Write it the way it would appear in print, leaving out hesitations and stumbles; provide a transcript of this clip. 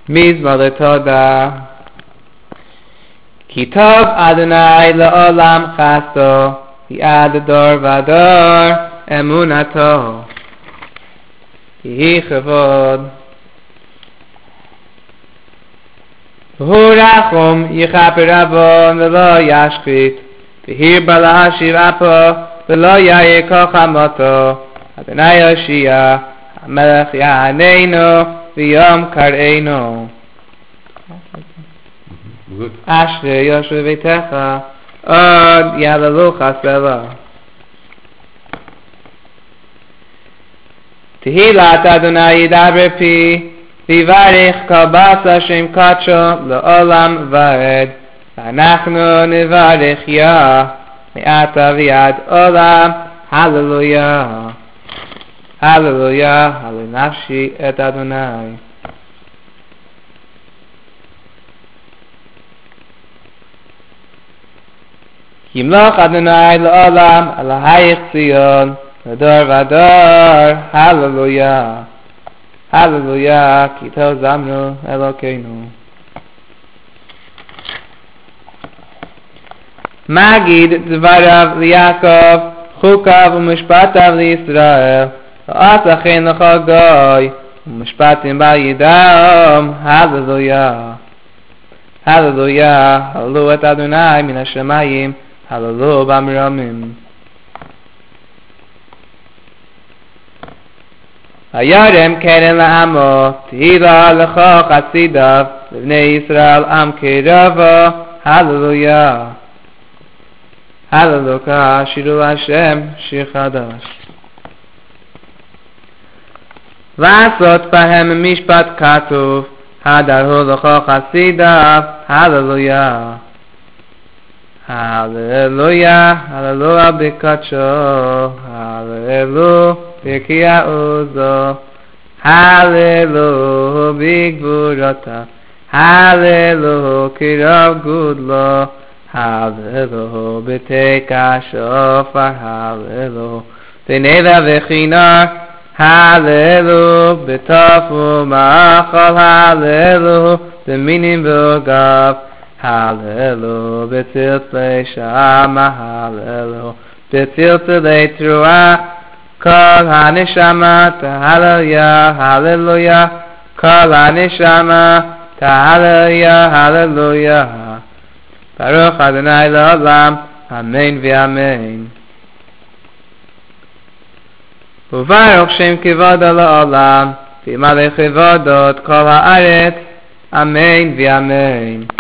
מזמור תודה. כי טוב אדוני לעולם חסדו, כי עד דור ודור אמונתו. יהי כבוד. והוא רחום יכפר עוון ולא ישחית, והרבה להשיב אפו ולא יאיר כל חמתו. אדוני יושיע, המלך יעננו ויום קראנו. אשרי יושבי ביתך, עוד יהללוך סלה. תהילת אדוני ידבר פי, ויברך כל בשר שם קדשו לעולם ועד. ואנחנו נברך יה מעתה ועד עולם. הללויה. הללויה. הלל נפשי את אדוני. ימלוך אדוני לעולם על ההיך ציון לדור ודור. הללויה. הללויה. כי טוב זמרו אלוקינו. מגיד דבריו ליעקב, חוקיו ומשפטיו לישראל. ועשה כן לכל גוי, ומשפטים בל ידעום. הללויה. הללויה. הללו את אדוני מן השמיים, הללו במרומים. וירם קרן לעמו, תהילה לכל חסידיו, לבני ישראל עם קרבו. הללויה. הללויה. שירו להשם שיר חדש. לעשות בהם משפט כתוב, הדרו לכל חסידיו. הללויה. הללויה. הללויה בקדשו, הללויה בקריאה עוזו, הללויה בגבורתה, הללויה קרב גודלו, הללויה בתקע שופר, הללויה בנבע וכינר, הללויה בטוף ומאכל, הללויה במינים ועוגב, הללויה בצלצלי שמה, הללויה בצלצלי תרועה. כל הנשמה תהללויה. הללויה. כל הנשמה תהללויה. הללויה. ברוך אדוני לעולם, אמן ואמן. וברוך שם כבודו לעולם, וימלא כבודו את כל הארץ, אמן ואמן.